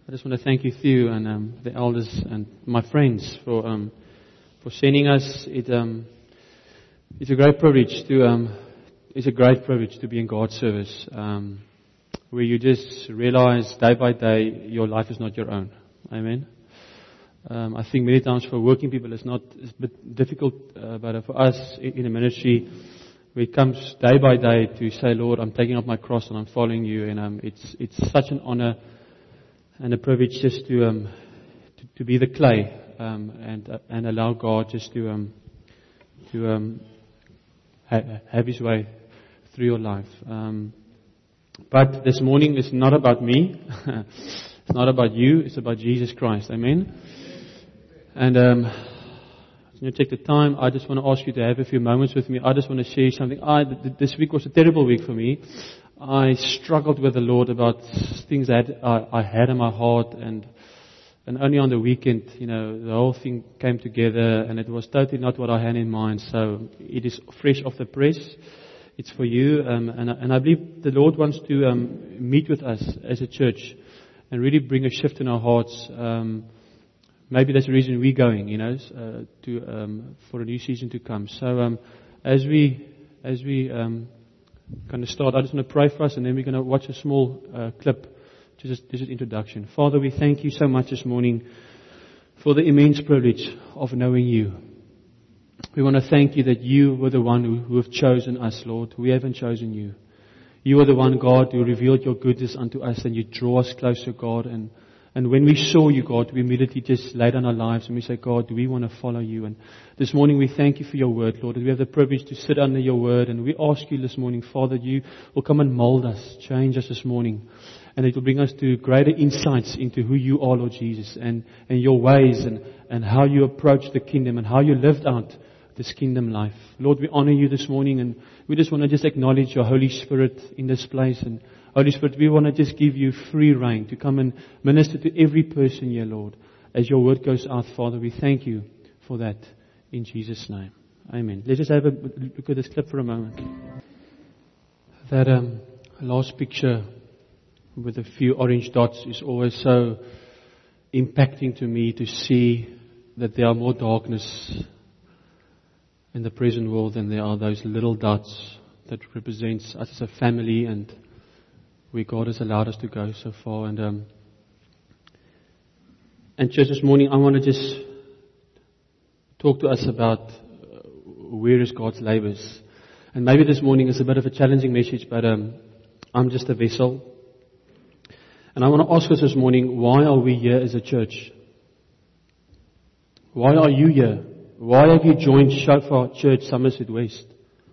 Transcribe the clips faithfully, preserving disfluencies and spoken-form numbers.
I just want to thank you, Theo, and um, the elders and my friends for um, for sending us. It um, it's a great privilege to um, it's a great privilege to be in God's service, um, where you just realize day by day your life is not your own. Amen. Um, I think many times for working people it's not it's a bit difficult, uh, but for us in a ministry, where it comes day by day to say, Lord, I'm taking up my cross and I'm following you, and um, it's it's such an honor and a privilege just to um, to, to be the clay um, and uh, and allow God just to um, to um, ha- have His way through your life. Um, but this morning is not about me. It's not about you. It's about Jesus Christ. Amen. And um, as you take the time, I just want to ask you to have a few moments with me. I just want to share something. I, th- this week was a terrible week for me. I struggled with the Lord about things that I, I had in my heart, and and only on the weekend, you know, the whole thing came together, and it was totally not what I had in mind. So it is fresh off the press. It's for you, um, and, and I believe the Lord wants to um, meet with us as a church and really bring a shift in our hearts. Um, maybe that's the reason we're going, you know, uh, to um, for a new season to come. So um, as we as we um, going to start. I just want to pray for us, and then we're going to watch a small uh, clip. Just this is introduction. Father, we thank you so much this morning for the immense privilege of knowing you. We want to thank you that you were the one who, who have chosen us, Lord. We haven't chosen you. You are the one, God, who revealed your goodness unto us, and you draw us closer, God. And And when we saw you, God, we immediately just laid down our lives and we say, God, do we want to follow you? And this morning we thank you for your word, Lord, that we have the privilege to sit under your word. And we ask you this morning, Father, you will come and mold us, change us this morning. And it will bring us to greater insights into who you are, Lord Jesus, and, and your ways, and, and how you approach the kingdom, and how you lived out this kingdom life. Lord, we honor you this morning, and we just want to just acknowledge your Holy Spirit in this place. And Holy Spirit, we want to just give you free reign to come and minister to every person here, Lord. As your word goes out, Father, we thank you for that in Jesus' name. Amen. Let's just have a look at this clip for a moment. That um, last picture with a few orange dots is always so impacting to me, to see that there are more darkness in the present world than there are those little dots that represents us as a family, and where God has allowed us to go so far. And um, and church, this morning I want to just talk to us about uh, where is God's labors. And maybe this morning is a bit of a challenging message, but um, I'm just a vessel. And I want to ask us this morning, why are we here as a church? Why are you here? Why have you joined Shofar Church Somerset West?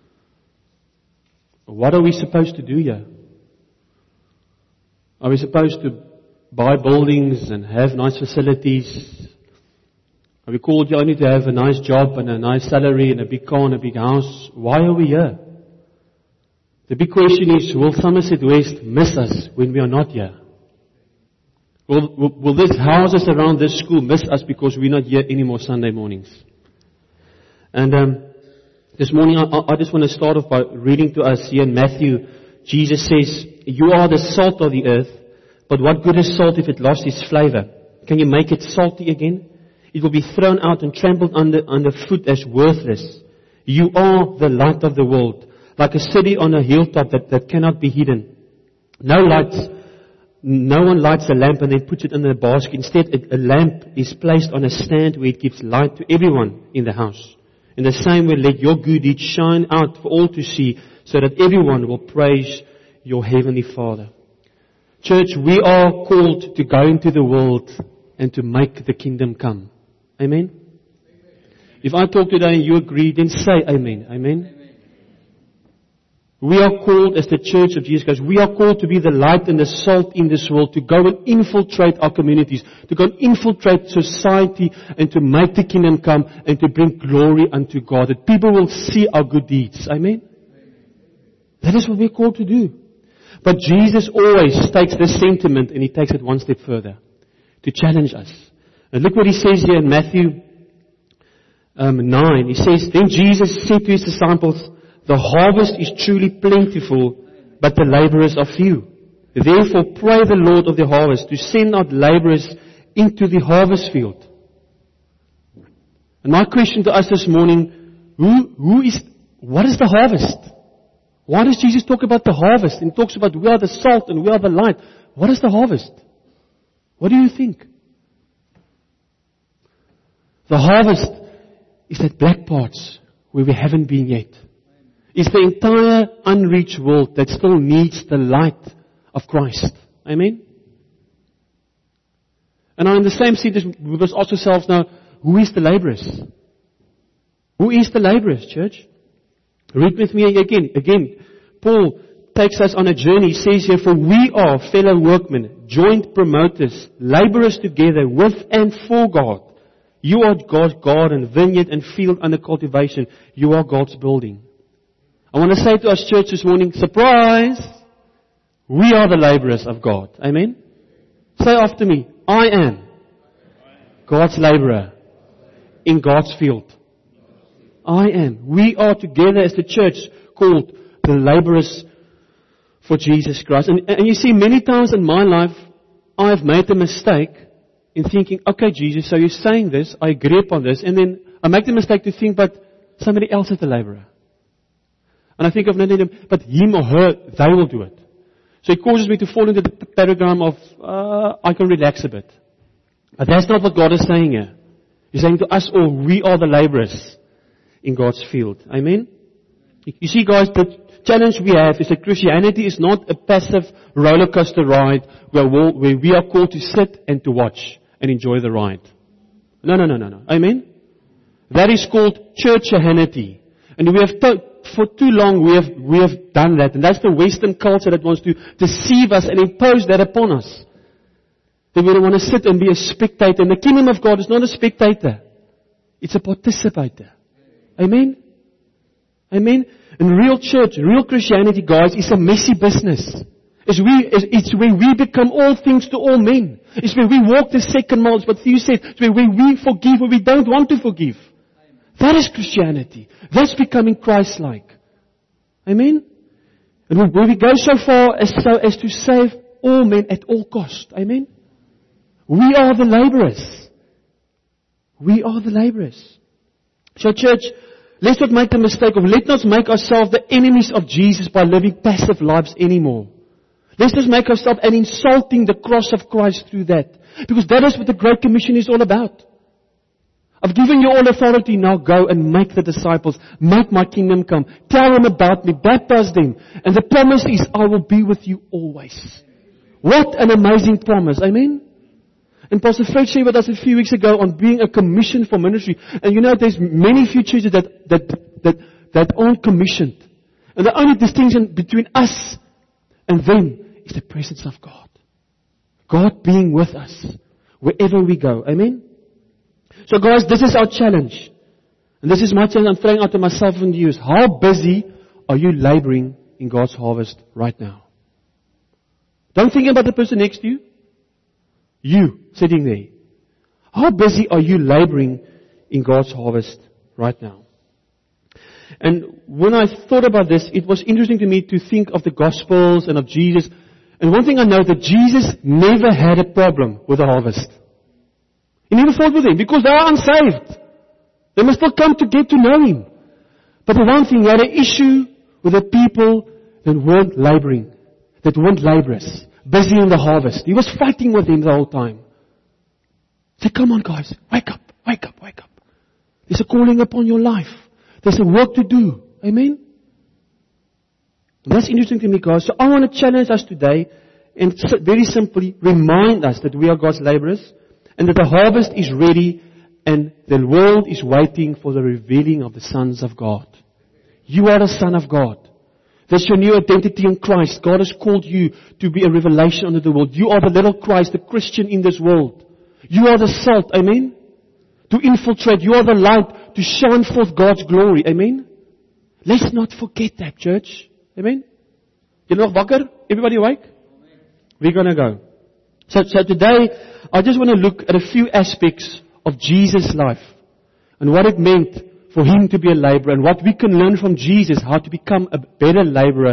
What are we supposed to do here? Are we supposed to buy buildings and have nice facilities? Are we called only to have a nice job and a nice salary and a big car and a big house? Why are we here? The big question is, will Somerset West miss us when we are not here? Will, will, will these houses around this school miss us because we're not here anymore Sunday mornings? And um, this morning I, I just want to start off by reading to us here in Matthew. Jesus says, you are the salt of the earth, but what good is salt if it lost its flavor? Can you make it salty again? It will be thrown out and trampled under underfoot as worthless. You are the light of the world, like a city on a hilltop that, that cannot be hidden. No lights, no one lights a lamp and then puts it in a basket. Instead, a, a lamp is placed on a stand where it gives light to everyone in the house. In the same way, let your good deeds shine out for all to see, so that everyone will praise your heavenly Father. Church, we are called to go into the world and to make the kingdom come. Amen? Amen. If I talk today and you agree, then say amen. Amen? Amen. We are called as the church of Jesus Christ, we are called to be the light and the salt in this world, to go and infiltrate our communities, to go and infiltrate society, and to make the kingdom come and to bring glory unto God, that people will see our good deeds. Amen? That is what we're called to do. But Jesus always takes this sentiment and He takes it one step further, to challenge us. And look what He says here in Matthew um, nine. He says, then Jesus said to His disciples, the harvest is truly plentiful, but the laborers are few. Therefore pray the Lord of the harvest to send out laborers into the harvest field. And my question to us this morning, who, who is, what is the harvest? Why does Jesus talk about the harvest? And he talks about we are the salt and we are the light. What is the harvest? What do you think? The harvest is that black parts where we haven't been yet. It's the entire unreached world that still needs the light of Christ. Amen? And now in the same seat, we must ask ourselves now, who is the laborers? Who is the laborers, church? Read with me again. Again, Paul takes us on a journey. He says here, for we are fellow workmen, joint promoters, laborers together with and for God. You are God's garden, vineyard and field under cultivation. You are God's building. I want to say to us, church, this morning, surprise! We are the laborers of God. Amen? Say after me, I am God's laborer in God's field. I am. We are together as the church called the laborers for Jesus Christ. And, and you see, many times in my life, I have made the mistake in thinking, okay, Jesus, so you're saying this, I agree upon this, and then I make the mistake to think, but somebody else is the laborer. And I think of nothing, but him or her, they will do it. So it causes me to fall into the paradigm of, uh, I can relax a bit. But that's not what God is saying here. He's saying to us all, we are the laborers in God's field. Amen? You see, guys, the challenge we have is that Christianity is not a passive roller coaster ride where we are called to sit and to watch and enjoy the ride. No, no, no, no, no. Amen? That is called churchianity. And we have to, for too long we have, we have done that. And that's the Western culture that wants to deceive us and impose that upon us. That we don't want to sit and be a spectator. And the kingdom of God is not a spectator. It's a participator. Amen? Amen? And real church, real Christianity, guys, is a messy business. It's, we, it's where we become all things to all men. It's where we walk the second mile. It's what Theo said. It's where we forgive where we don't want to forgive. That is Christianity. That's becoming Christ-like. Amen? And where we go so far as, so as to save all men at all cost. Amen? We are the laborers. We are the laborers. So church, let's not make the mistake of, let's not make ourselves the enemies of Jesus by living passive lives anymore. Let's not make ourselves and insulting the cross of Christ through that. Because that is what the Great Commission is all about. I've given you all authority, now go and make the disciples. Make my kingdom come. Tell them about me. Baptize them. And the promise is, I will be with you always. What an amazing promise. Amen? And Pastor Fred shared with us a few weeks ago on being a commission for ministry. And you know, there's many few churches that, that, that, that aren't commissioned. And the only distinction between us and them is the presence of God. God being with us wherever we go. Amen? So guys, this is our challenge. And this is my challenge I'm throwing out to myself and you. Is how busy are you laboring in God's harvest right now? Don't think about the person next to you. You, sitting there. How busy are you laboring in God's harvest right now? And when I thought about this, it was interesting to me to think of the Gospels and of Jesus. And one thing I know, that Jesus never had a problem with the harvest. He never fought with him, because they are unsaved. They must still come to get to know him. But the one thing, he had an issue with the people that weren't laboring, that weren't laborers, busy in the harvest. He was fighting with them the whole time. He said, come on guys, wake up, wake up, wake up. There's a calling upon your life. There's a work to do. Amen? And that's interesting to me, guys. So I want to challenge us today and very simply remind us that we are God's laborers and that the harvest is ready and the world is waiting for the revealing of the sons of God. You are a son of God. That's your new identity in Christ. God has called you to be a revelation unto the world. You are the little Christ, the Christian in this world. You are the salt. Amen? To infiltrate. You are the light to shine forth God's glory. Amen? Let's not forget that, church. Amen? You nog wakker? Everybody awake? We're going to go. So, so today, I just want to look at a few aspects of Jesus' life and what it meant for him to be a laborer and what we can learn from Jesus, how to become a better laborer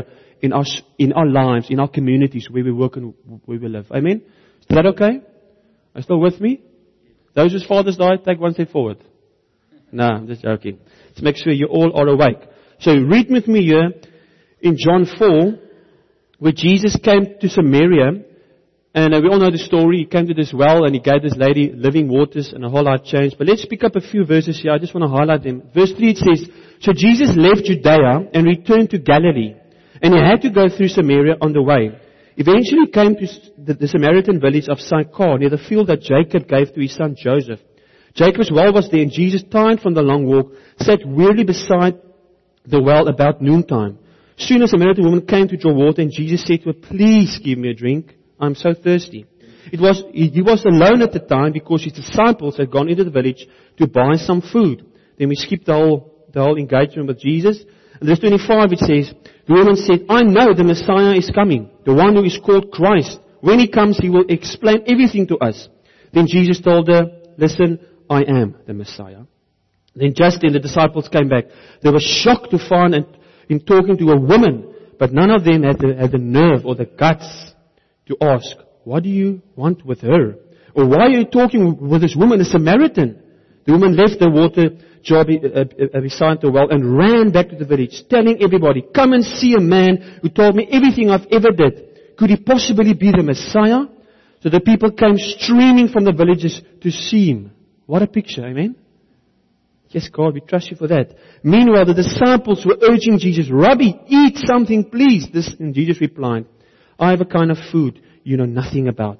in our, in our lives, in our communities where we work and where we live. Amen? Is that okay? Are you still with me? Those whose fathers died, take one step forward. No, I'm just joking. Let's make sure you all are awake. So read with me here in John four, where Jesus came to Samaria, and uh, we all know the story. He came to this well, and he gave this lady living waters, and her whole life changed. But let's pick up a few verses here. I just want to highlight them. Verse three, it says, so Jesus left Judea and returned to Galilee, and he had to go through Samaria on the way. Eventually he came to the, the Samaritan village of Sychar, near the field that Jacob gave to his son Joseph. Jacob's well was there, and Jesus, tired from the long walk, sat wearily beside the well about noontime. Soon a Samaritan woman came to draw water, and Jesus said to her, please give me a drink. I'm so thirsty. It was, he was alone at the time because his disciples had gone into the village to buy some food. Then we skipped the whole, the whole engagement with Jesus. In verse twenty-five it says, the woman said, I know the Messiah is coming, the one who is called Christ. When he comes, he will explain everything to us. Then Jesus told her, listen, I am the Messiah. Then just then the disciples came back. They were shocked to find and in talking to a woman, but none of them had the, had the nerve or the guts to ask, what do you want with her? Or why are you talking with this woman, a Samaritan? The woman left the water jar beside the well and ran back to the village, telling everybody, come and see a man who told me everything I've ever did. Could he possibly be the Messiah? So the people came streaming from the villages to see him. What a picture, amen? Yes, God, we trust you for that. Meanwhile, the disciples were urging Jesus, Rabbi, eat something, please. This, and Jesus replied, I have a kind of food you know nothing about.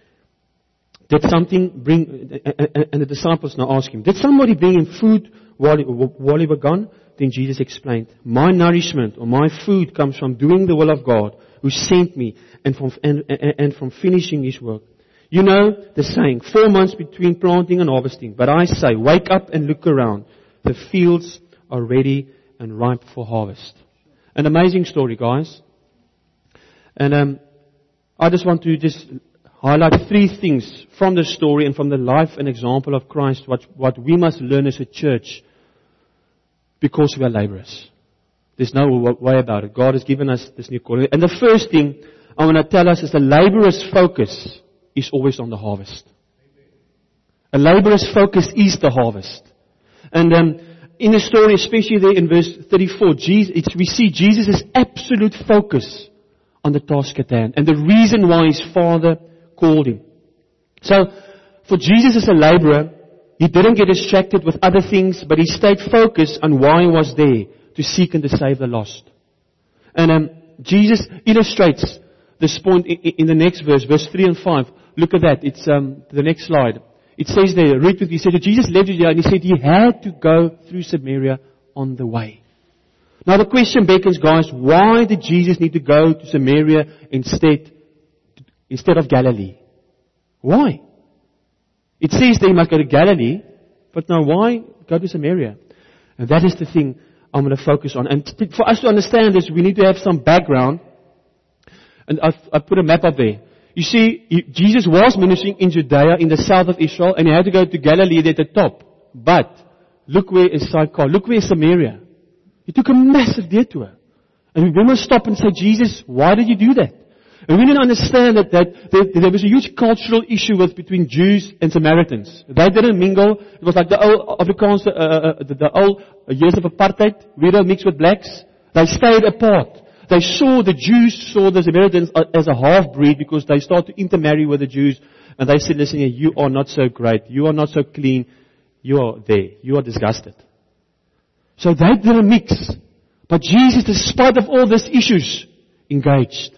Did something bring, and the disciples now ask him, did somebody bring him food while he, while he was gone? Then Jesus explained, my nourishment or my food comes from doing the will of God who sent me and from, and, and from finishing his work. You know the saying, four months between planting and harvesting. But I say, wake up and look around. The fields are ready and ripe for harvest. An amazing story, guys. And um, I just want to just highlight three things from the story and from the life and example of Christ, what, what we must learn as a church, because we are laborers. There's no way about it. God has given us this new calling. And the first thing I want to tell us is the laborer's focus is always on the harvest. A laborer's focus is the harvest. And um, in the story, especially there in verse thirty-four, Jesus, it's, we see Jesus' absolute focus on the task at hand and the reason why his Father called him. So, for Jesus as a laborer, he didn't get distracted with other things, but he stayed focused on why he was there, to seek and to save the lost. And um, Jesus illustrates this point in, in the next verse, verse three and five. Look at that. It's um, the next slide. It says there, read with me, he said that Jesus left Judea and he said he had to go through Samaria on the way. Now the question beckons, guys, why did Jesus need to go to Samaria instead, instead of Galilee? Why? It says that he must go to Galilee, but now why go to Samaria? And that is the thing I'm going to focus on. And t- for us to understand this, we need to have some background. And I've, I've put a map up there. You see, he, Jesus was ministering in Judea, in the south of Israel, and he had to go to Galilee at the top. But, look where is Sychar, look where is Samaria. He took a massive detour. And we must stop and say, Jesus, why did you do that? And we need to understand that, that there, there was a huge cultural issue with between Jews and Samaritans. They didn't mingle. It was like the old Afrikaans, uh, uh, the, the old years of apartheid. We don't mix with blacks. They stayed apart. They saw, the Jews saw the Samaritans as a half-breed because they started to intermarry with the Jews. And they said, listen here, you are not so great. You are not so clean. You are there. You are disgusted. So they didn't mix. But Jesus, despite of all these issues, engaged.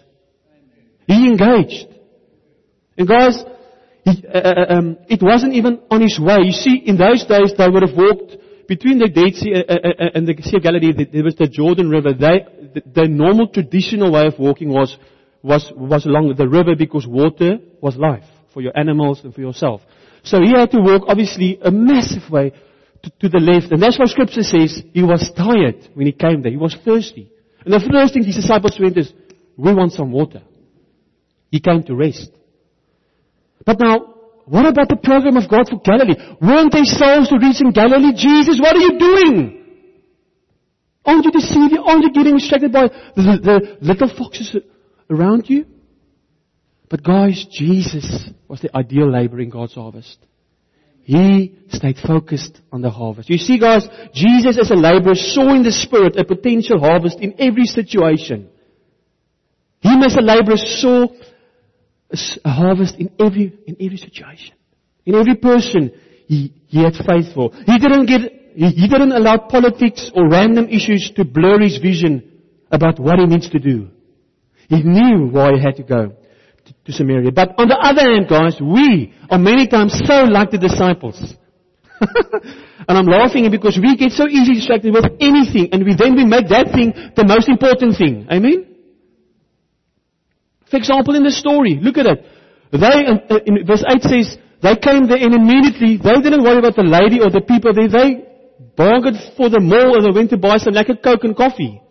He engaged. And guys, he, uh, um, it wasn't even on his way. You see, in those days, they would have walked between the Dead Sea uh, uh, and the Sea of Galilee. There was the Jordan River. They, the, the normal traditional way of walking was, was, was along the river because water was life for your animals and for yourself. So he had to walk, obviously, a massive way to, to the left. And that's why Scripture says he was tired when he came there. He was thirsty. And the first thing his disciples went is, we want some water. He came to rest. But now, what about the program of God for Galilee? Weren't there souls to reach in Galilee? Jesus, what are you doing? Aren't you deceived? Aren't you getting distracted by the, the little foxes around you? But guys, Jesus was the ideal laborer in God's harvest. He stayed focused on the harvest. You see, guys, Jesus as a laborer saw in the Spirit a potential harvest in every situation. Him as a laborer saw a harvest in every in every situation. In every person, he, he had faith for. He didn't get he, he didn't allow politics or random issues to blur his vision about what he needs to do. He knew why he had to go to, to Samaria. But on the other hand, guys, we are many times so like the disciples. And I'm laughing because we get so easily distracted with anything, and we then we make that thing the most important thing. Amen? For example, in the story, look at it. They, in verse eight says, they came there and immediately, they didn't worry about the lady or the people there. They bargained for the mall and they went to buy some lekker Coke and coffee.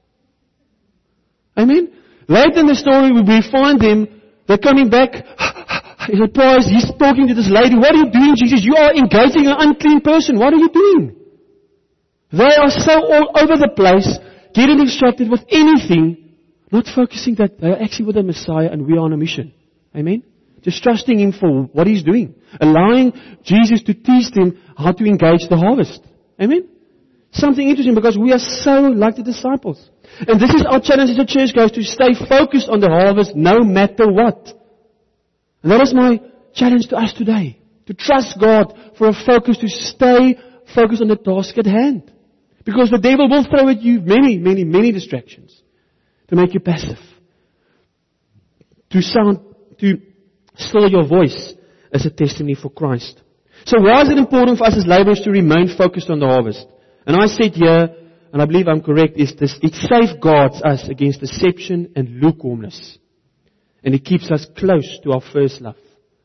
Amen? Later in the story, we find them, they're coming back, he's surprised, he's talking to this lady. What are you doing, Jesus? You are engaging an unclean person. What are you doing? They are so all over the place, getting distracted with anything, not focusing that they are actually with the Messiah and we are on a mission. Amen? Just trusting Him for what He's doing. Allowing Jesus to teach them how to engage the harvest. Amen? Something interesting because we are so like the disciples. And this is our challenge as a church, guys, to stay focused on the harvest no matter what. And that is my challenge to us today. To trust God for a focus, to stay focused on the task at hand. Because the devil will throw at you many, many, many distractions. To make you passive. To sound, to still your voice as a testimony for Christ. So why is it important for us as laborers to remain focused on the harvest? And I said here, and I believe I'm correct, is this, it safeguards us against deception and lukewarmness. And it keeps us close to our first love.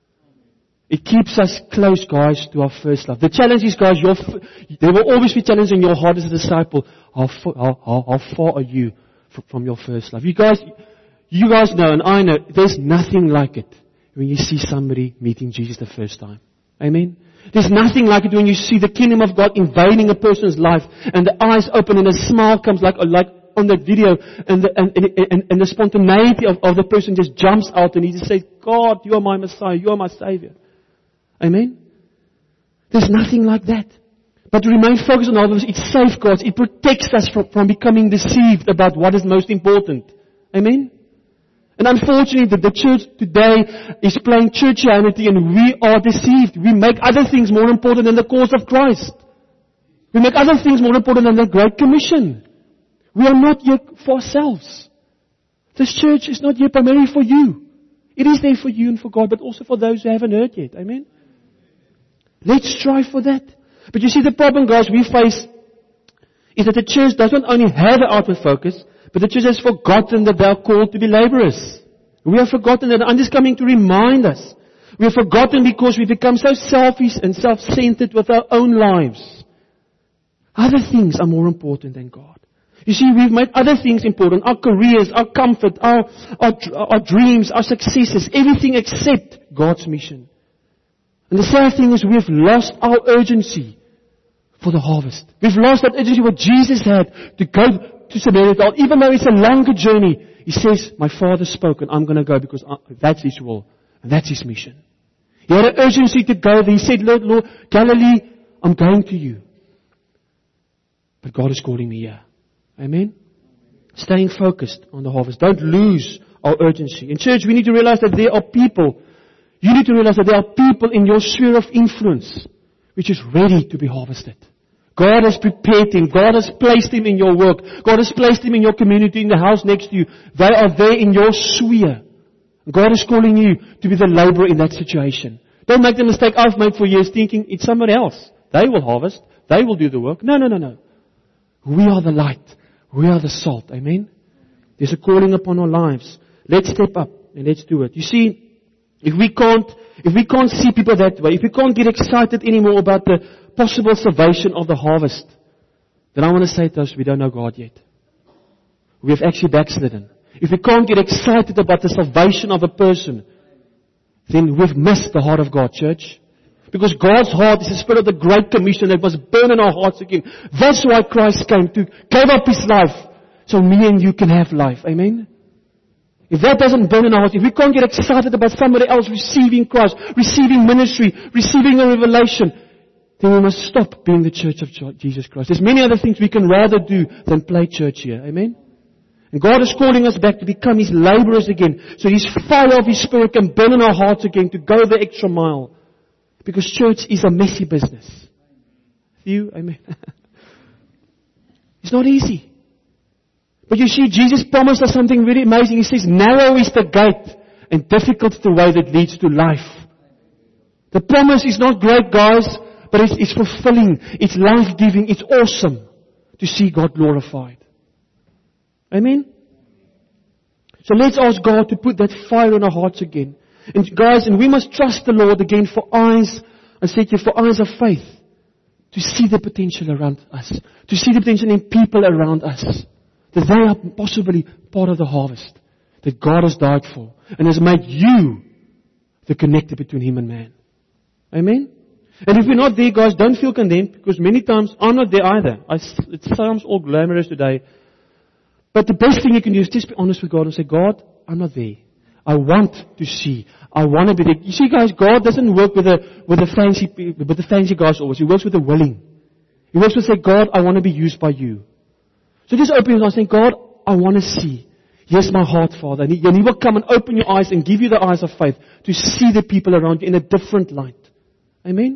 It keeps us close, guys, to our first love. The challenge is, guys, your, there will always be challenges in your heart as a disciple. How, how, how, how far are you from your first love? You guys, you guys know, and I know, there's nothing like it when you see somebody meeting Jesus the first time. Amen? There's nothing like it when you see the kingdom of God invading a person's life, and the eyes open and a smile comes like, like on that video, and the, and, and, and the spontaneity of, of the person just jumps out, and he just says, God, you are my Messiah, you are my Savior. Amen? There's nothing like that. But to remain focused on others, it safeguards, it protects us from, from becoming deceived about what is most important. Amen? And unfortunately, the, the church today is playing churchianity and we are deceived. We make other things more important than the cause of Christ. We make other things more important than the Great Commission. We are not here for ourselves. This church is not here primarily for you. It is there for you and for God, but also for those who haven't heard yet. Amen? Let's strive for that. But you see, the problem, guys, we face is that the church does not only have an outward focus, but the church has forgotten that they are called to be laborers. We have forgotten that. I'm just coming to remind us. We have forgotten because we become so selfish and self-centered with our own lives. Other things are more important than God. You see, we've made other things important. Our careers, our comfort, our, our, our dreams, our successes, everything except God's mission. And the sad thing is we've lost our urgency for the harvest. We've lost that urgency what Jesus had to go to Samaria. Even though it's a longer journey, He says, my Father spoke and I'm going to go because that's His will. And that's His mission. He had an urgency to go there. He said, Lord, Lord, Galilee, I'm going to you. But God is calling me here. Amen? Staying focused on the harvest. Don't lose our urgency. In church, we need to realize that there are people. You need to realize that there are people in your sphere of influence which is ready to be harvested. God has prepared him. God has placed him in your work. God has placed him in your community, in the house next to you. They are there in your sphere. God is calling you to be the laborer in that situation. Don't make the mistake I've made for years thinking it's somebody else. They will harvest. They will do the work. No, no, no, no. We are the light. We are the salt. Amen? There's a calling upon our lives. Let's step up and let's do it. You see, if we can't, if we can't see people that way, if we can't get excited anymore about the possible salvation of the harvest, then I want to say to us, we don't know God yet. We have actually backslidden. If we can't get excited about the salvation of a person, then we've missed the heart of God, church. Because God's heart is the spirit of the Great Commission that must burn in our hearts again. That's why Christ came, to give up His life so me and you can have life. Amen? If that doesn't burn in our hearts, if we can't get excited about somebody else receiving Christ, receiving ministry, receiving a revelation, then we must stop being the church of Jesus Christ. There's many other things we can rather do than play church here. Amen? And God is calling us back to become His laborers again, so His fire of His Spirit can burn in our hearts again, to go the extra mile. Because church is a messy business. You, amen. It's not easy. But you see, Jesus promised us something really amazing. He says, narrow is the gate and difficult the way that leads to life. The promise is not great, guys, but it's, it's fulfilling. It's life-giving. It's awesome to see God glorified. Amen? So let's ask God to put that fire in our hearts again. And guys, and we must trust the Lord again for eyes, I said to you, for eyes of faith. To see the potential around us. To see the potential in people around us. That they are possibly part of the harvest that God has died for. And has made you the connector between Him and man. Amen? And if you're not there, guys, don't feel condemned. Because many times, I'm not there either. I, it sounds all glamorous today. But the best thing you can do is just be honest with God and say, God, I'm not there. I want to see. I want to be there. You see, guys, God doesn't work with a with a fancy with the fancy guys always. He works with the willing. He works with say, God, I want to be used by you. So just open your eyes and say, God, I want to see. Here's my heart, Father. And he, and he will come and open your eyes and give you the eyes of faith to see the people around you in a different light. Amen?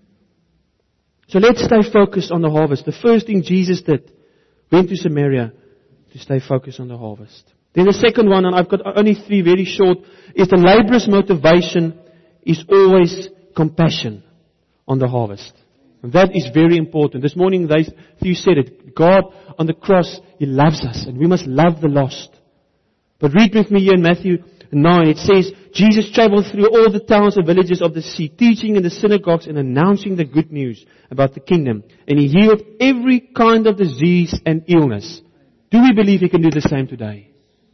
So let's stay focused on the harvest. The first thing Jesus did, went to Samaria to stay focused on the harvest. Then the second one, and I've got only three very short, is the laborer's motivation is always compassion on the harvest. And that is very important. This morning, they, you said it. God on the cross, He loves us, and we must love the lost. But read with me here in Matthew nine. It says, Jesus traveled through all the towns and villages of the sea, teaching in the synagogues and announcing the good news about the kingdom. And He healed every kind of disease and illness. Do we believe He can do the same today?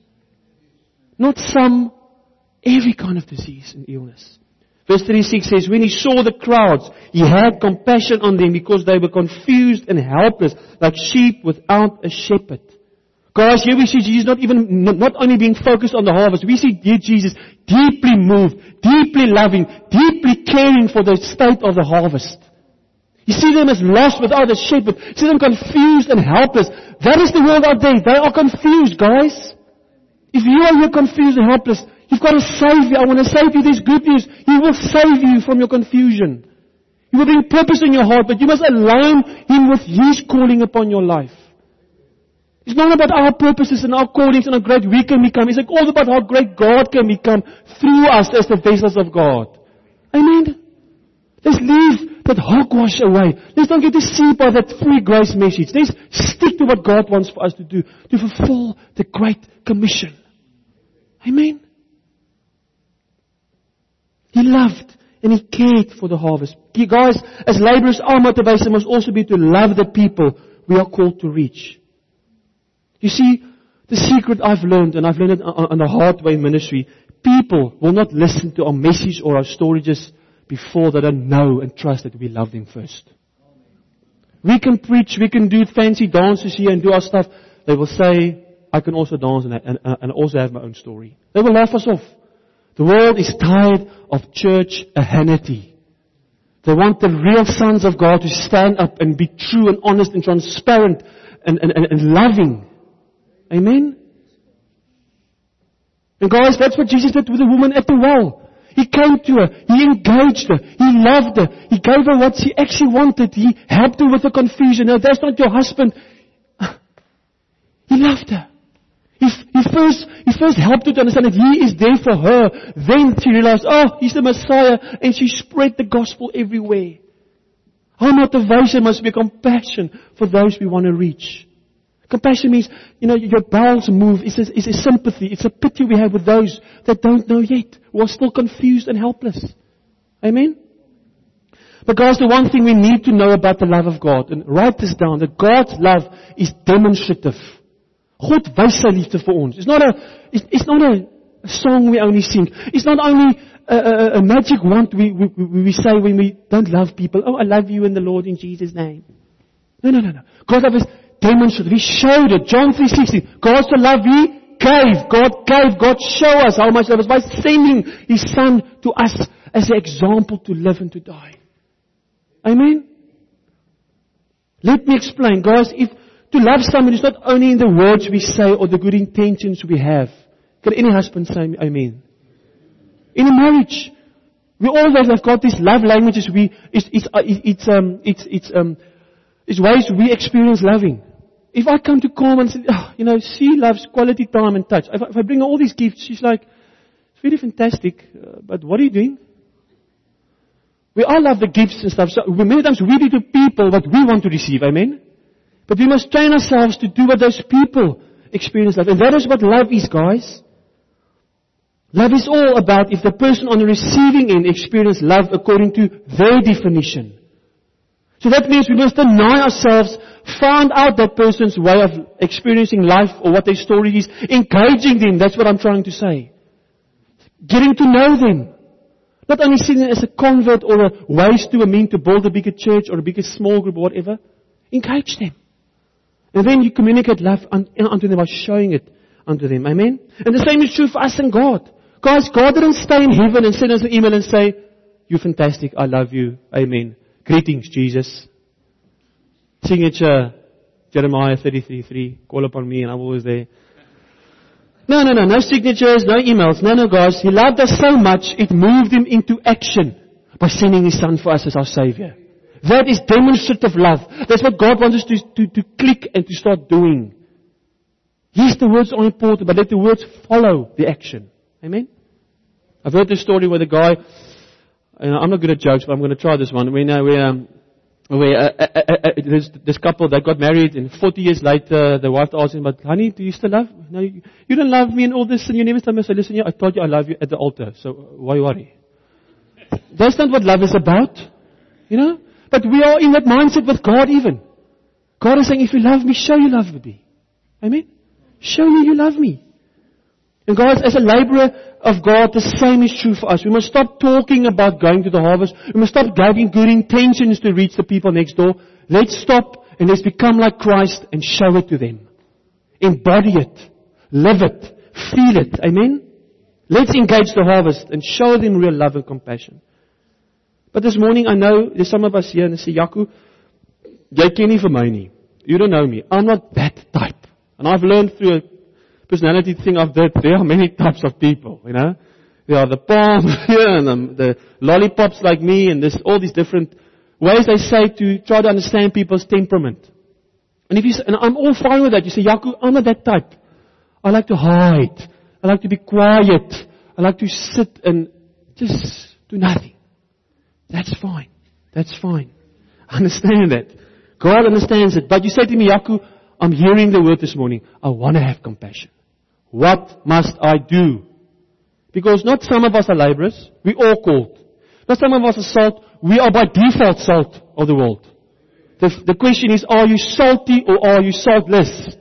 Not some, every kind of disease and illness. Verse thirty-six says, when He saw the crowds, He had compassion on them because they were confused and helpless, like sheep without a shepherd. Guys, here we see Jesus not even, not only being focused on the harvest, we see Jesus deeply moved, deeply loving, deeply caring for the state of the harvest. You see them as lost without a shepherd. You see them confused and helpless. That is the world out there. They are confused, guys. If you are here confused and helpless, you've got a Savior. I want to say to you this good news. He will save you from your confusion. You will bring purpose in your heart, but you must align Him with His calling upon your life. It's not about our purposes and our callings and how great we can become. It's like all about how great God can become through us as the vessels of God. Amen? Let's leave that hogwash away. Let's don't get deceived by that free grace message. Let's stick to what God wants for us to do, to fulfill the Great Commission. Amen? He loved and He cared for the harvest. You guys, as laborers, our motivation must also be to love the people we are called to reach. You see, the secret I've learned, and I've learned it on the hard way in ministry, people will not listen to our message or our stories before they don't know and trust that we love them first. We can preach, we can do fancy dances here and do our stuff. They will say, I can also dance and, and, and also have my own story. They will laugh us off. The world is tired of church ahanity. They want the real sons of God to stand up and be true and honest and transparent and, and, and, and loving. Amen? And guys, that's what Jesus did with the woman at the well. He came to her. He engaged her. He loved her. He gave her what she actually wanted. He helped her with the confusion. No, that's not your husband. He loved her. He, he, first, he first helped her to understand that He is there for her. Then she realized, oh, He's the Messiah. And she spread the gospel everywhere. Our motivation must be compassion for those we want to reach. Compassion means, you know, your bowels move. It's a, it's a sympathy. It's a pity we have with those that don't know yet, who are still confused and helpless. Amen? But guys, the one thing we need to know about the love of God, and write this down, that God's love is demonstrative. God wys sy liefde vir ons. It's not a, it's, it's not a, a song we only sing. It's not only a, a, a magic wand we, we, we say when we don't love people. Oh, I love you in the Lord in Jesus' name. No, no, no, no. God's love is demonstrated. He showed it. John three sixteen. God's love He gave. God gave. God showed us how much love is by sending His Son to us as an example to live and to die. Amen? Let me explain. Guys, if to love someone is not only in the words we say or the good intentions we have. Can any husband say amen? In a marriage, we all have got these love languages. We, it's, it's, it's, um, it's, it's, um, it's ways we experience loving. If I come to Carmen and say, oh, you know, she loves quality time and touch. If I, if I bring her all these gifts, she's like, it's really fantastic, uh, but what are you doing? We all love the gifts and stuff. So many times we do to people what we want to receive. Amen? But we must train ourselves to do what those people experience love. And that is what love is, guys. Love is all about if the person on the receiving end experiences love according to their definition. So that means we must deny ourselves, find out that person's way of experiencing life or what their story is, engaging them. That's what I'm trying to say. Getting to know them. Not only seeing them as a convert or a ways to a mean to build a bigger church or a bigger small group or whatever. Engage them. And then you communicate love unto them by showing it unto them. Amen? And the same is true for us and God. Guys, God didn't stay in heaven and send us an email and say, you're fantastic, I love you, amen. Greetings, Jesus. Signature, Jeremiah thirty-three three, call upon me and I'm always there. No, no, no, no signatures, no emails. No, no, guys. He loved us so much, it moved Him into action by sending His Son for us as our Savior. That is demonstrative love. That's what God wants us to, to, to click and to start doing. Yes, the words are important, but let the words follow the action. Amen? I've heard this story where the guy, and I'm not good at jokes, but I'm going to try this one. We know we, um, we, uh, uh, uh, uh, this, this couple, they got married, and forty years later, the wife asked him, but honey, do you still love me? No, you, you don't love me and all this, and you never tell me. I said, listen, I told you I love you at the altar, so why worry? That's not what love is about. You know? But we are in that mindset with God even. God is saying, if you love me, show you love me. Amen? Show me you love me. And guys, as a laborer of God, the same is true for us. We must stop talking about going to the harvest. We must stop having good intentions to reach the people next door. Let's stop and let's become like Christ and show it to them. Embody it. Live it. Feel it. Amen? Let's engage the harvest and show them real love and compassion. But this morning I know there's some of us here and they say, Jaco, jy ken nie vir my nie. You don't know me. I'm not that type. And I've learned through a personality thing I've done, there are many types of people, you know. There are the palm here and the, the lollipops like me and there's all these different ways they say to try to understand people's temperament. And if you say, and I'm all fine with that. You say, Jaco, I'm not that type. I like to hide. I like to be quiet. I like to sit and just do nothing. That's fine. That's fine. I understand that. God understands it. But you say to me, Jaco, I'm hearing the word this morning. I want to have compassion. What must I do? Because not some of us are laborers. We all called. Not some of us are salt. We are by default salt of the world. The, the question is, are you salty or are you saltless?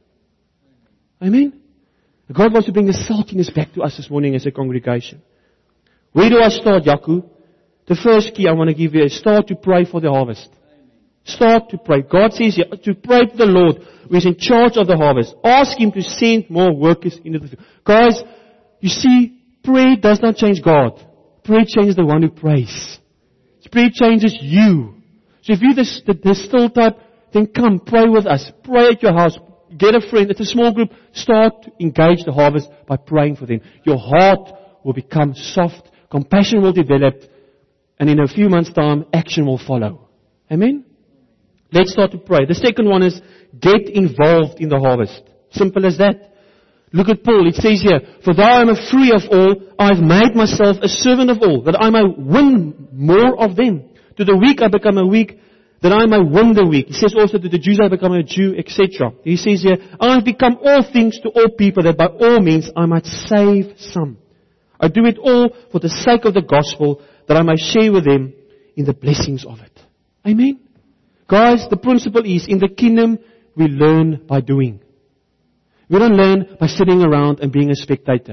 Amen? God wants to bring the saltiness back to us this morning as a congregation. Where do I start, Jaco? The first key I want to give you is start to pray for the harvest. Start to pray. God says here to pray to the Lord who is in charge of the harvest. Ask Him to send more workers into the field. Guys, you see, prayer does not change God. Prayer changes the one who prays. Prayer changes you. So if you're the, the, the still type, then come, pray with us. Pray at your house. Get a friend. It's a small group. Start to engage the harvest by praying for them. Your heart will become soft. Compassion will develop. And in a few months' time, action will follow. Amen? Let's start to pray. The second one is get involved in the harvest. Simple as that. Look at Paul. It says here, for though I am free of all, I have made myself a servant of all, that I may win more of them. To the weak I become a weak, that I may win the weak. He says also to the Jews I become a Jew, et cetera. He says here, I have become all things to all people, that by all means I might save some. I do it all for the sake of the gospel, that I may share with them in the blessings of it. Amen? Guys, the principle is, in the kingdom, we learn by doing. We don't learn by sitting around and being a spectator.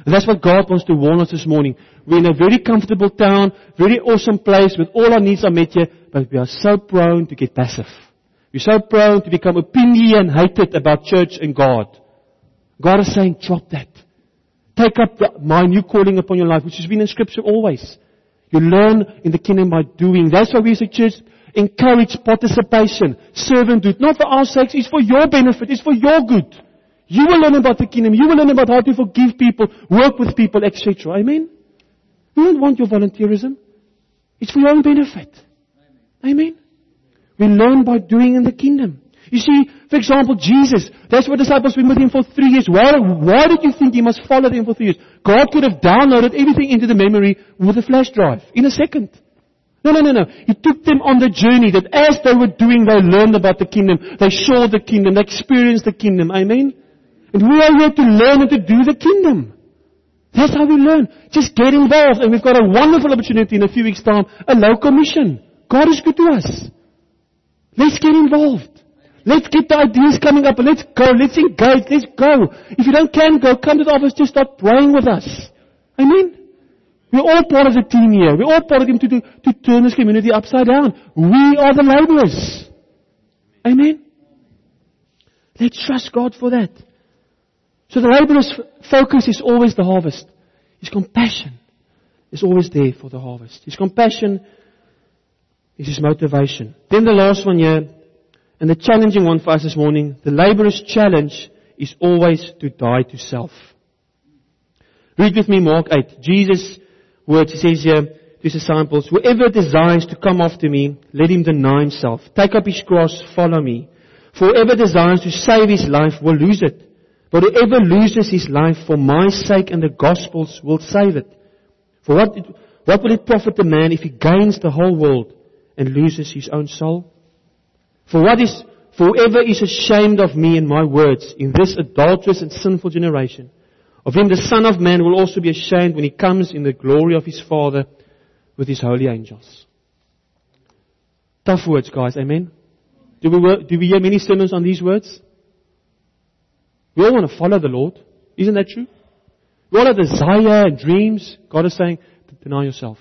And that's what God wants to warn us this morning. We're in a very comfortable town, very awesome place, with all our needs are met here, but we are so prone to get passive. We're so prone to become opinion hated about church and God. God is saying, drop that. Take up the, my new calling upon your life, which has been in Scripture always. You learn in the kingdom by doing. That's why we as a church encourage participation, servanthood. Not for our sakes, it's for your benefit, it's for your good. You will learn about the kingdom. You will learn about how to forgive people, work with people, et cetera. Amen? We don't want your volunteerism. It's for your own benefit. Amen? We learn by doing in the kingdom. You see, for example, Jesus, that's what disciples been with him for three years. Why, why did you think he must follow them for three years? God could have downloaded everything into the memory with a flash drive in a second. No, no, no, no. He took them on the journey that as they were doing, they learned about the kingdom. They saw the kingdom. They experienced the kingdom. Amen? And we are here to learn and to do the kingdom. That's how we learn. Just get involved. And we've got a wonderful opportunity in a few weeks' time, a local mission. God is good to us. Let's get involved. Let's get the ideas coming up and let's go. Let's engage. Let's go. If you don't can go, come to the office. Just start praying with us. Amen? We're all part of the team here. We're all part of the team to, do, to turn this community upside down. We are the laborers. Amen? Let's trust God for that. So the laborer's focus is always the harvest. His compassion is always there for the harvest. His compassion is his motivation. Then the last one here, and the challenging one for us this morning, the laborer's challenge is always to die to self. Read with me Mark eight. Jesus' words, he says here to his disciples, whoever desires to come after me, let him deny himself. Take up his cross, follow me. For whoever desires to save his life will lose it. But whoever loses his life for my sake and the gospel's will save it. For what, what will it profit a man if he gains the whole world and loses his own soul? For what is, for whoever is ashamed of me and my words in this adulterous and sinful generation, of him the Son of Man will also be ashamed when he comes in the glory of his Father with his holy angels. Tough words, guys. Amen? Do we, do we hear many sermons on these words? We all want to follow the Lord. Isn't that true? We all have desire and dreams. God is saying, deny yourself.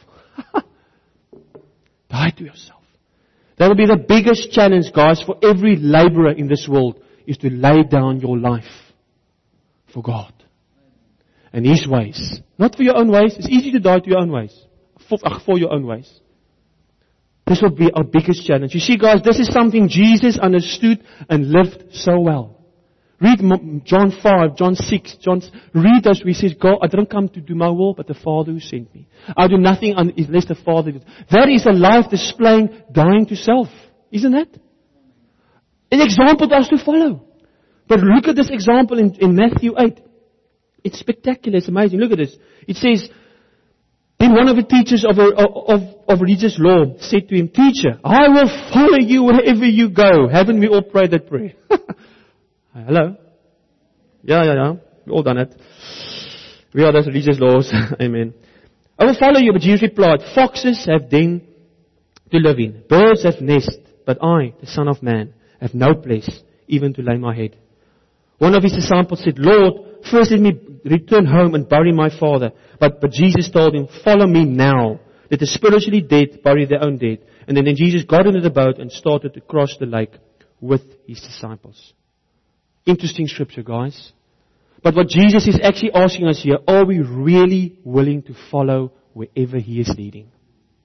Die to yourself. That will be the biggest challenge, guys, for every laborer in this world, is to lay down your life for God and His ways. Not for your own ways. It's easy to die to your own ways. For, for your own ways. This will be our biggest challenge. You see, guys, this is something Jesus understood and lived so well. Read John five, John six, John, read those where he says, God, I didn't come to do my will, but the Father who sent me. I do nothing unless the Father did. That is a life displaying dying to self. Isn't that? An example to us to follow. But look at this example in, in Matthew eight. It's spectacular, it's amazing. Look at this. It says, then one of the teachers of, a, of, of religious law said to him, Teacher, I will follow you wherever you go. Haven't we all prayed that prayer? Hello? Yeah, yeah, yeah. We've all done it. We are those religious laws. Amen. I will follow you, but Jesus replied, Foxes have den to live in. Birds have nest, but I, the Son of Man, have no place even to lay my head. One of his disciples said, Lord, first let me return home and bury my father. But, but Jesus told him, follow me now. Let the spiritually dead bury their own dead. And then, then Jesus got into the boat and started to cross the lake with his disciples. Interesting scripture, guys. But what Jesus is actually asking us here, are we really willing to follow wherever He is leading?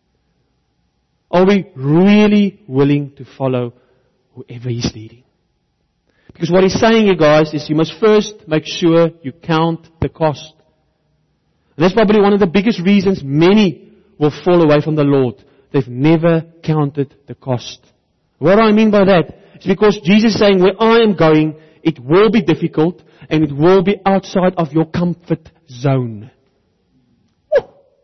Are we really willing to follow wherever He's leading? Because what He's saying here, guys, is you must first make sure you count the cost. And that's probably one of the biggest reasons many will fall away from the Lord. They've never counted the cost. What do I mean by that? It's because Jesus is saying, where I am going, it will be difficult and it will be outside of your comfort zone. Woo!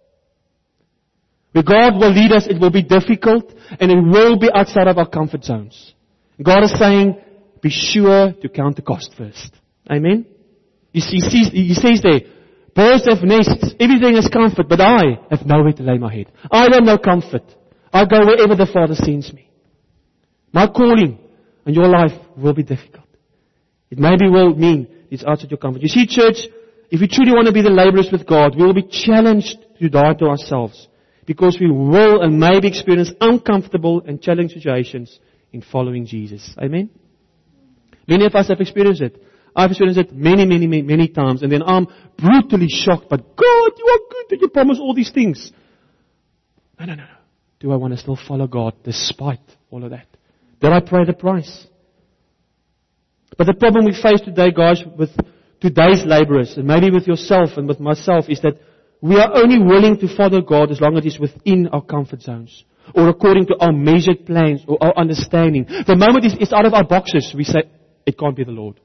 Where God will lead us, it will be difficult and it will be outside of our comfort zones. God is saying, be sure to count the cost first. Amen? You see, he, sees, he says there, birds have nests, everything is comfort, but I have nowhere to lay my head. I don't know comfort. I go wherever the Father sends me. My calling and your life will be difficult. It maybe will mean it's outside your comfort. You see, church, if we truly want to be the laborers with God, we will be challenged to die to ourselves. Because we will and maybe experience uncomfortable and challenging situations in following Jesus. Amen? Many of us have experienced it. I've experienced it many, many, many, many times. And then I'm brutally shocked. But God, you are good that you promise all these things. No, no, no, no. Do I want to still follow God despite all of that? Did I pay the price? But the problem we face today, guys, with today's laborers, and maybe with yourself and with myself, is that we are only willing to follow God as long as it's within our comfort zones, or according to our measured plans or our understanding. The moment it's, it's out of our boxes, we say, it can't be the Lord.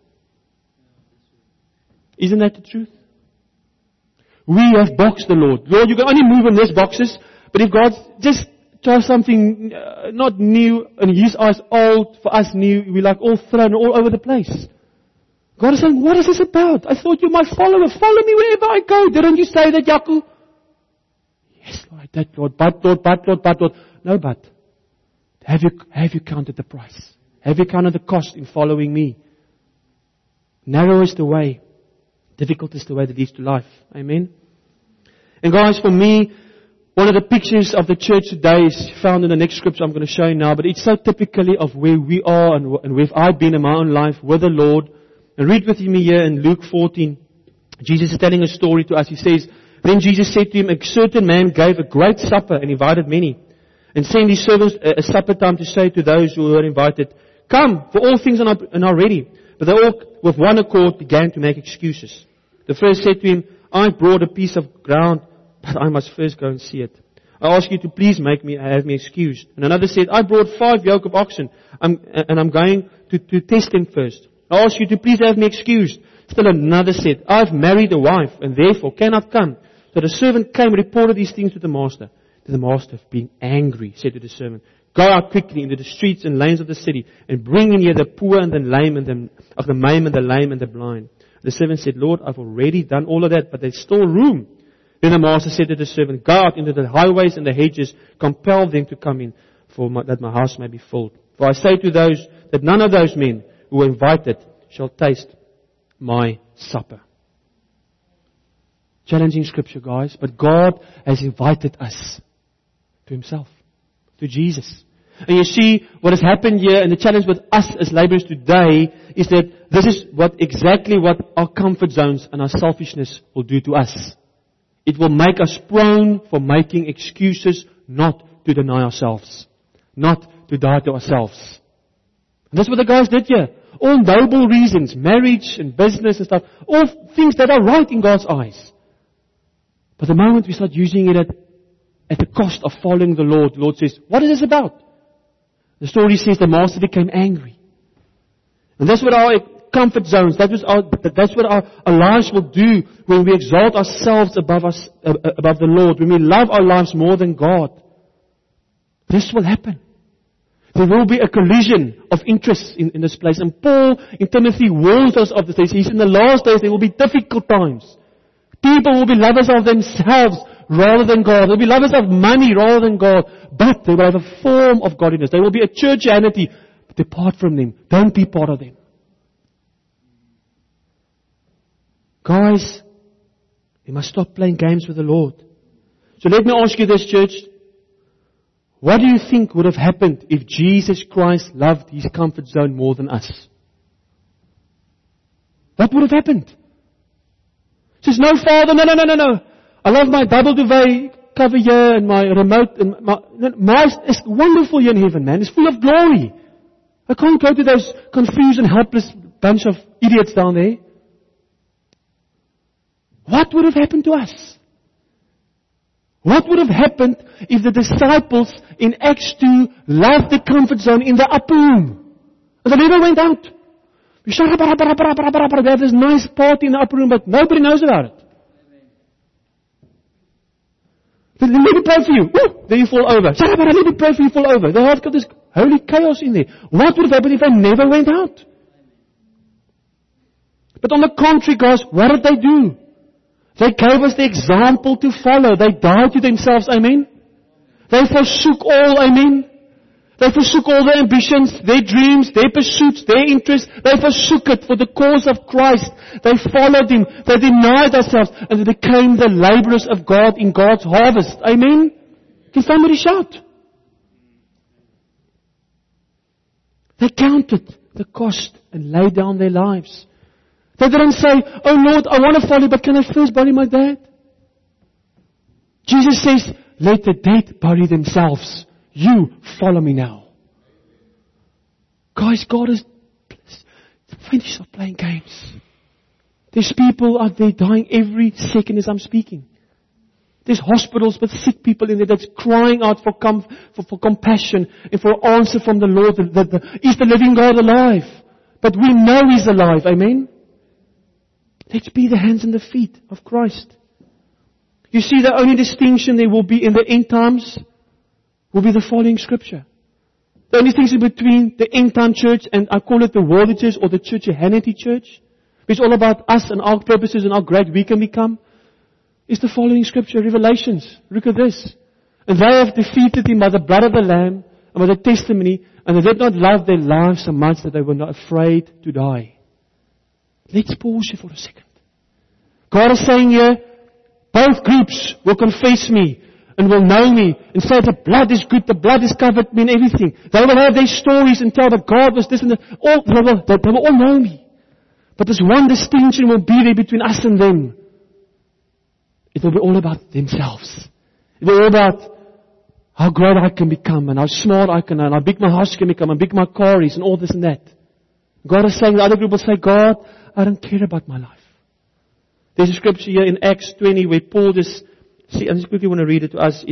Isn't that the truth? We have boxed the Lord. Lord, you can only move in these boxes, but if God just tries something uh, not new, and His eyes old, for us new, we're like all thrown all over the place. God is saying, what is this about? I thought you might follow me. Follow me wherever I go. Didn't you say that, Yaku? Yes, Lord, I did, Lord. But, Lord, but, Lord, but, Lord. No, but. Have you, have you counted the price? Have you counted the cost in following me? Narrow is the way. Difficult is the way that leads to life. Amen? And guys, for me, one of the pictures of the church today is found in the next scripture I'm going to show you now. But it's so typically of where we are and, and where I've been in my own life with the Lord. And read with me here in Luke fourteen. Jesus is telling a story to us. He says, then Jesus said to him, a certain man gave a great supper and invited many. And sent his servants a, a supper time to say to those who were invited, come, for all things are not, are not ready. But they all, with one accord, began to make excuses. The first said to him, I brought a piece of ground, but I must first go and see it. I ask you to please make me, have me excused. And another said, I brought five yoke of oxen, I'm, and I'm going to, to test them first. I ask you to please have me excused. Still another said, I've married a wife, and therefore cannot come. So the servant came and reported these things to the master. To the master, being angry, said to the servant, go out quickly into the streets and lanes of the city, and bring in here the poor and the lame, and the, of the maimed and the lame and the blind. The servant said, Lord, I've already done all of that, but there's still room. Then the master said to the servant, go out into the highways and the hedges, compel them to come in, for my, that my house may be filled. For I say to those, that none of those men who were invited shall taste my supper. Challenging scripture, guys, but God has invited us to Himself, to Jesus. And you see, what has happened here, and the challenge with us as laborers today, is that this is what exactly what our comfort zones and our selfishness will do to us. It will make us prone for making excuses not to deny ourselves, not to die to ourselves. And that's what the guys did here. All noble reasons, marriage and business and stuff, all things that are right in God's eyes. But the moment we start using it at, at the cost of following the Lord, the Lord says, what is this about? The story says the master became angry. And that's what our comfort zones, that was our, that's what our, our lives will do when we exalt ourselves above us, uh, above the Lord, when we love our lives more than God. This will happen. There will be a collision of interests in, in this place. And Paul in Timothy warns us of this. He says, in the last days there will be difficult times. People will be lovers of themselves rather than God. They'll be lovers of money rather than God. But they will have a form of godliness. They will be a churchianity. But depart from them. Don't be part of them. Guys, we must stop playing games with the Lord. So let me ask you this, church. What do you think would have happened if Jesus Christ loved His comfort zone more than us? What would have happened? He says, no, Father, no, no, no, no, no. I love my double duvet cover here and my remote. And my, my, it's wonderful here in heaven, man. It's full of glory. I can't go to those confused and helpless bunch of idiots down there. What would have happened to us? What would have happened if the disciples in Acts two loved the comfort zone in the upper room? And they never went out. We have this nice party in the upper room, but nobody knows about it. Let me pray for you. Ooh, then you fall over. Let me pray for you, fall over. They have got this holy chaos in there. What would have happened if they never went out? But on the contrary, guys, what did they do? They gave us the example to follow. They died to themselves, amen. They forsook all, amen. They forsook all their ambitions, their dreams, their pursuits, their interests. They forsook it for the cause of Christ. They followed Him. They denied themselves and they became the laborers of God in God's harvest. Amen? Can somebody shout? They counted the cost and laid down their lives. They didn't say, oh Lord, I want to follow you, but can I first bury my dad? Jesus says, let the dead bury themselves. You follow me now. Guys, God is finished of playing games. There's people out there dying every second as I'm speaking. There's hospitals with sick people in there that's crying out for, com- for, for compassion and for answer from the Lord. The, the, the, is the living God alive? But we know He's alive. Amen? Let's be the hands and the feet of Christ. You see, the only distinction there will be in the end times will be the following scripture. The only things in between the end time church and I call it the worldly church or the Churchianity church, which is all about us and our purposes and how great we can become, is the following scripture, Revelations. Look at this. And they have defeated Him by the blood of the Lamb and by the testimony, and they did not love their lives so much that they were not afraid to die. Let's pause here for a second. God is saying here, both groups will confess me and will know me and say the blood is good, the blood has covered me and everything. They will have their stories and tell that God was this and that. All, they, will, they, they will all know me. But this one distinction will be there between us and them. It will be all about themselves. It will be all about how great I can become and how smart I can and how big my house can become and how big my car is and all this and that. God is saying, the other group will say, God, I don't care about my life. There's a scripture here in Acts twenty where Paul just, see, I just quickly want to read it to us. It,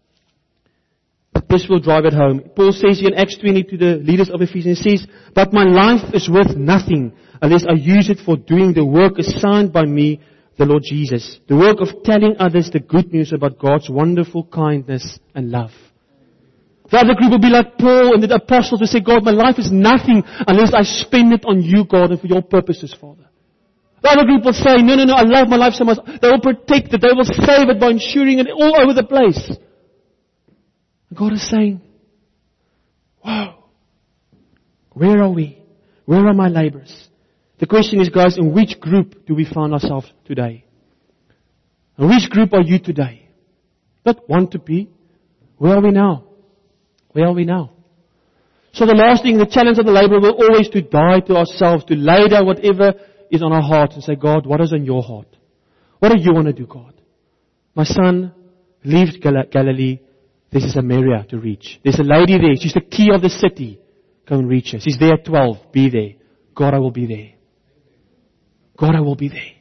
this will drive it home. Paul says here in Acts twenty to the leaders of Ephesians, he says, but my life is worth nothing unless I use it for doing the work assigned by me, the Lord Jesus. The work of telling others the good news about God's wonderful kindness and love. The other group will be like Paul and the apostles who say, God, my life is nothing unless I spend it on you, God, and for your purposes, Father. The other group will say, no, no, no, I love my life so much. They will protect it. They will save it by ensuring it all over the place. And God is saying, wow, where are we? Where are my labors? The question is, guys, in which group do we find ourselves today? In which group are you today? Not want to be. Where are we now? Where are we now? So the last thing, the challenge of the laborer will always to die to ourselves, to lay down whatever is on our heart and say, God, what is on your heart? What do you want to do, God? My son leaves Gal- Galilee. This is Samaria to reach. There's a lady there. She's the key of the city. Go and reach her. She's there at twelve. Be there. God, I will be there. God, I will be there.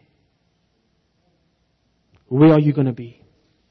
Where are you going to be?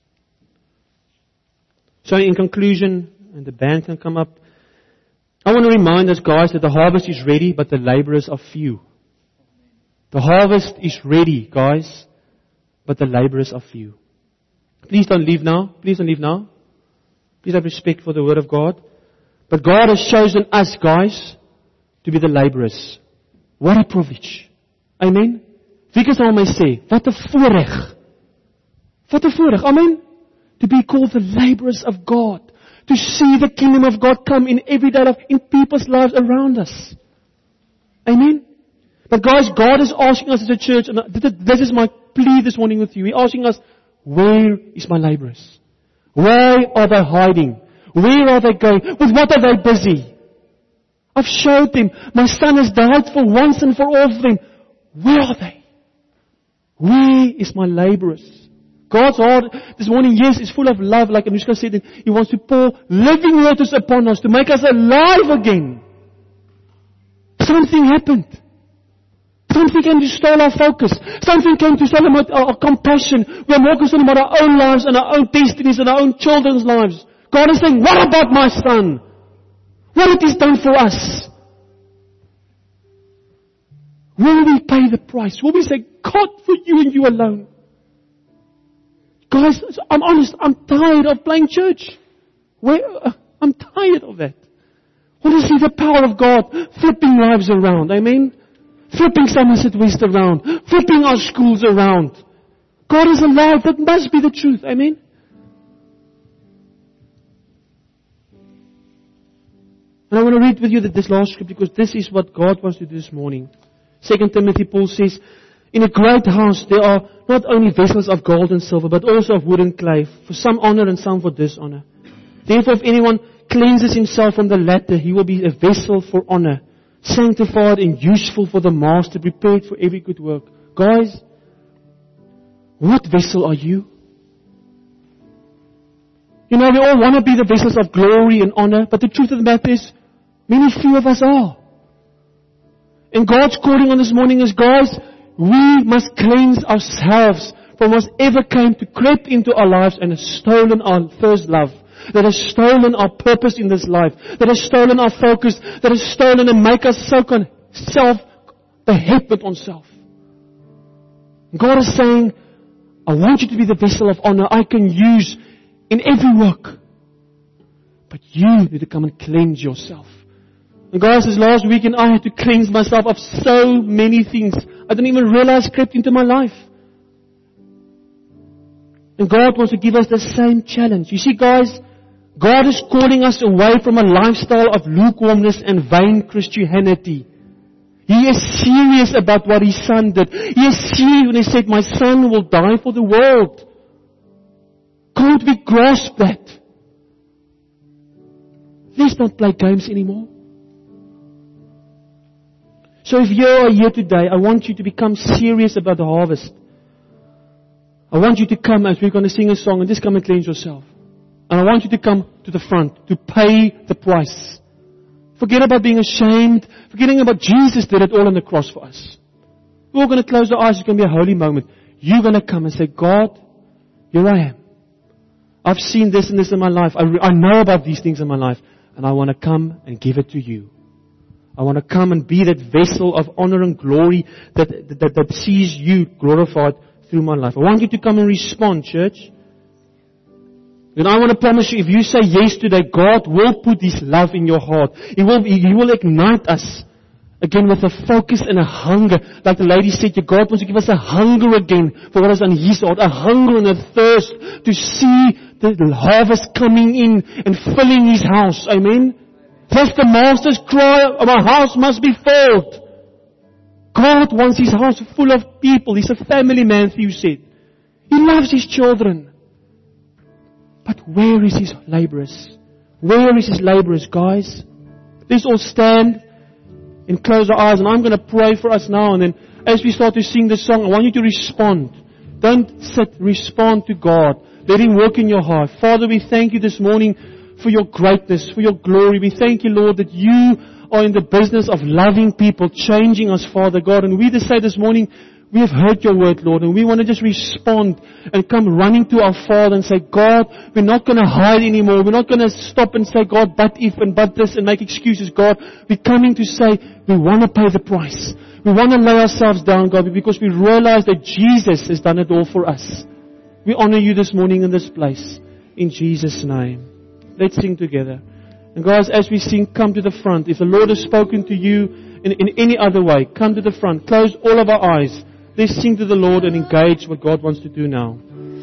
So in conclusion, and the band can come up, I want to remind us, guys, that the harvest is ready, but the laborers are few. The harvest is ready, guys, but the laborers are few. Please don't leave now. Please don't leave now. Please have respect for the Word of God. But God has chosen us, guys, to be the laborers. What a privilege. Amen. Wie kan nou my sê, wat 'n voorreg. Wat 'n voorreg. Amen. To be called the laborers of God. To see the kingdom of God come in everyday life, in people's lives around us. Amen. But guys, God is asking us as a church, and this is my plea this morning with you. He's asking us, where is my laborers? Where are they hiding? Where are they going? With what are they busy? I've showed them. My son has died for once and for all of them. Where are they? Where is my laborers? God's heart this morning, yes, is full of love, like Anushka said. And He wants to pour living waters upon us to make us alive again. Something happened. Something came to stole our focus. Something came to stole our, our, our compassion. We are more concerned about our own lives and our own destinies and our own children's lives. God is saying, what about my son? What it has done for us? Will we pay the price? Will we say, God, for you and you alone? Guys, I'm honest, I'm tired of playing church. Where, uh, I'm tired of that. I want to see the power of God flipping lives around. Amen? Flipping Somerset West around. Flipping our schools around. God is alive. That must be the truth. Amen? And I want to read with you that this last scripture because this is what God wants to do this morning. Second Timothy, Paul says, in a great house there are not only vessels of gold and silver, but also of wood and clay, for some honor and some for dishonor. Therefore, if anyone cleanses himself from the latter, he will be a vessel for honor, sanctified and useful for the master, prepared for every good work. Guys, what vessel are you? You know, we all want to be the vessels of glory and honor, but the truth of the matter is, many few of us are. And God's calling on this morning is, guys, we must cleanse ourselves from whatever came to creep into our lives and has stolen our first love, that has stolen our purpose in this life, that has stolen our focus, that has stolen and make us so con- self-beheaded on self. God is saying, I want you to be the vessel of honor I can use in every work. But you need to come and cleanse yourself. And guys, this last weekend I had to cleanse myself of so many things I didn't even realize crept into my life. And God wants to give us the same challenge. You see, guys, God is calling us away from a lifestyle of lukewarmness and vain Christianity. He is serious about what His Son did. He is serious when He said, my Son will die for the world. Can't we grasp that? Let's not play games anymore. So if you are here today, I want you to become serious about the harvest. I want you to come as we're going to sing a song and just come and cleanse yourself. And I want you to come to the front to pay the price. Forget about being ashamed. Forgetting about Jesus did it all on the cross for us. We're all going to close our eyes. It's going to be a holy moment. You're going to come and say, God, here I am. I've seen this and this in my life. I, re- I know about these things in my life. And I want to come and give it to you. I want to come and be that vessel of honor and glory that, that, that sees you glorified through my life. I want you to come and respond, church. And I want to promise you, if you say yes today, God will put His love in your heart. He will, He will ignite us again with a focus and a hunger. Like the lady said, God wants to give us a hunger again for what is on His heart. A hunger and a thirst to see the harvest coming in and filling His house. Amen? That's the Master's cry, my house must be filled. God wants His house full of people. He's a family man, Theo said. He loves His children. But where is His laborers? Where is His laborers, guys? Let's all stand and close our eyes. And I'm going to pray for us now. And then as we start to sing this song, I want you to respond. Don't sit. Respond to God. Let Him work in your heart. Father, we thank You this morning for Your greatness, for Your glory. We thank You, Lord, that You are in the business of loving people, changing us, Father God. And we just say this morning, we have heard Your word, Lord, and we want to just respond and come running to our Father and say, God, we're not going to hide anymore. We're not going to stop and say, God, but if and but this and make excuses, God. We're coming to say, we want to pay the price. We want to lay ourselves down, God, because we realize that Jesus has done it all for us. We honor You this morning in this place. In Jesus' name. Let's sing together. And guys, as we sing, come to the front. If the Lord has spoken to you in, in any other way, come to the front. Close all of our eyes. Let's sing to the Lord and engage what God wants to do now.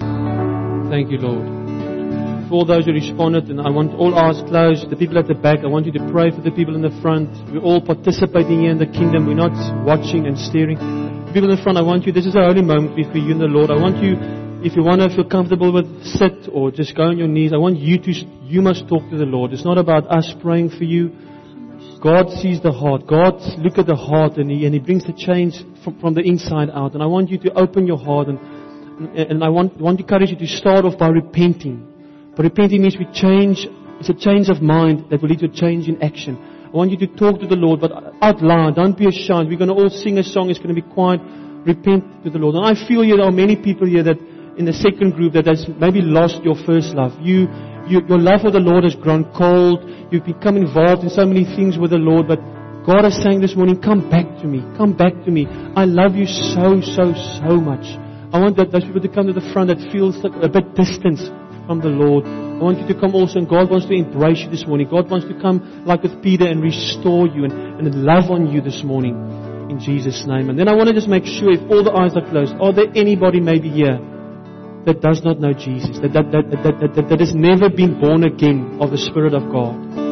Thank You, Lord. For all those who responded, and I want all eyes closed, the people at the back, I want you to pray for the people in the front. We're all participating here in the kingdom. We're not watching and staring. The people in the front, I want you, this is a holy moment for you and the Lord. I want you, if you want to feel comfortable with sit or just go on your knees, I want you to, you must talk to the Lord. It's not about us praying for you. God sees the heart. God look at the heart and He, and he brings the change from, from the inside out. And I want you to open your heart and, and I want, want to encourage you to start off by repenting. But repenting means we change, it's a change of mind that will lead to a change in action. I want you to talk to the Lord, but out loud. Don't be ashamed. We're going to all sing a song. It's going to be quiet. Repent to the Lord. And I feel here there are many people here that in the second group that has maybe lost your first love. You, you, your love for the Lord has grown cold. You've become involved in so many things with the Lord, but God is saying this morning, come back to me. Come back to me. I love you so, so, so much. I want that, those people to come to the front that feels like a bit distant from the Lord. I want you to come also, and God wants to embrace you this morning. God wants to come like with Peter and restore you and, and love on you this morning in Jesus' name. And then I want to just make sure if all the eyes are closed, are there anybody maybe here that does not know Jesus, that, that, that, that, that, that, that has never been born again of the Spirit of God?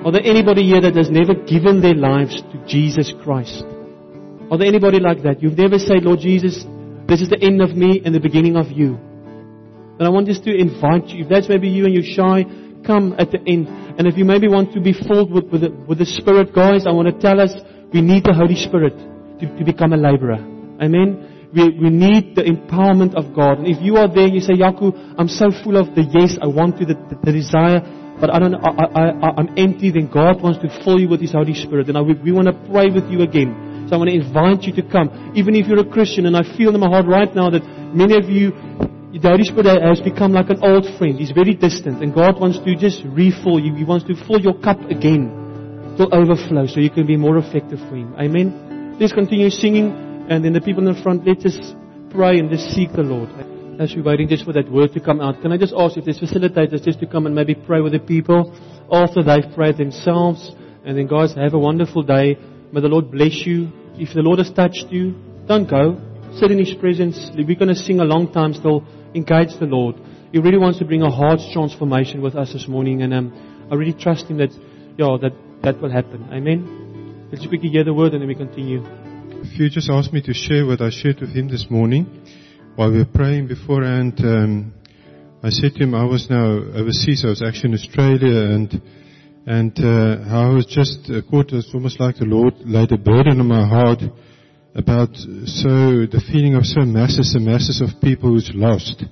Are there anybody here that has never given their lives to Jesus Christ? Are there anybody like that? You've never said, Lord Jesus, this is the end of me and the beginning of you. And I want just to invite you. If that's maybe you and you're shy, come at the end. And if you maybe want to be filled with, with, the, with the Spirit, guys, I want to tell us we need the Holy Spirit to, to become a laborer. Amen? We, we need the empowerment of God. And if you are there and you say, Yaku, I'm so full of the yes, I want to, the, the, the desire, but I don't, I, I, I, I'm empty, then God wants to fill you with His Holy Spirit. And I, we, we want to pray with you again. So I want to invite you to come. Even if you're a Christian, and I feel in my heart right now that many of you, the Holy Spirit has become like an old friend. He's very distant. And God wants to just refill you. He wants to fill your cup again till overflow so you can be more effective for Him. Amen. Let's continue singing. And then the people in the front, let's just pray and just seek the Lord. As we're waiting just for that word to come out, can I just ask if there's facilitators just to come and maybe pray with the people after they've prayed themselves. And then guys, have a wonderful day. May the Lord bless you. If the Lord has touched you, don't go. Sit in His presence. We're going to sing a long time still. Engage the Lord. He really wants to bring a heart's transformation with us this morning. And um, I really trust Him that, yeah, that, that will happen. Amen. Let's quickly hear the word and then we continue. If you just asked me to share what I shared with him this morning while we were praying beforehand, um, I said to him I was now overseas. I was actually in Australia, and and uh, how I was just uh, caught. It's almost like the Lord laid a burden on my heart about so the feeling of so masses and masses of people who's lost,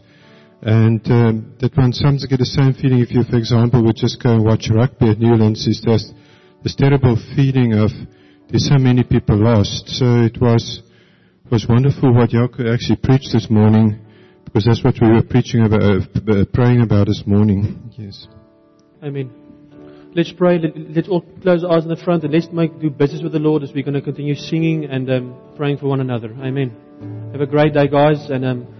and um, that one sometimes get the same feeling if you, for example, would just go and watch rugby at Newlands. Is just this terrible feeling of there's so many people lost. So it was was wonderful what Jaco actually preached this morning, because that's what we were preaching about, uh, praying about this morning. Yes. Amen. Let's pray. Let, let's all close our eyes in the front and let's make do business with the Lord as we're going to continue singing and um, praying for one another. Amen. Have a great day, guys, and um,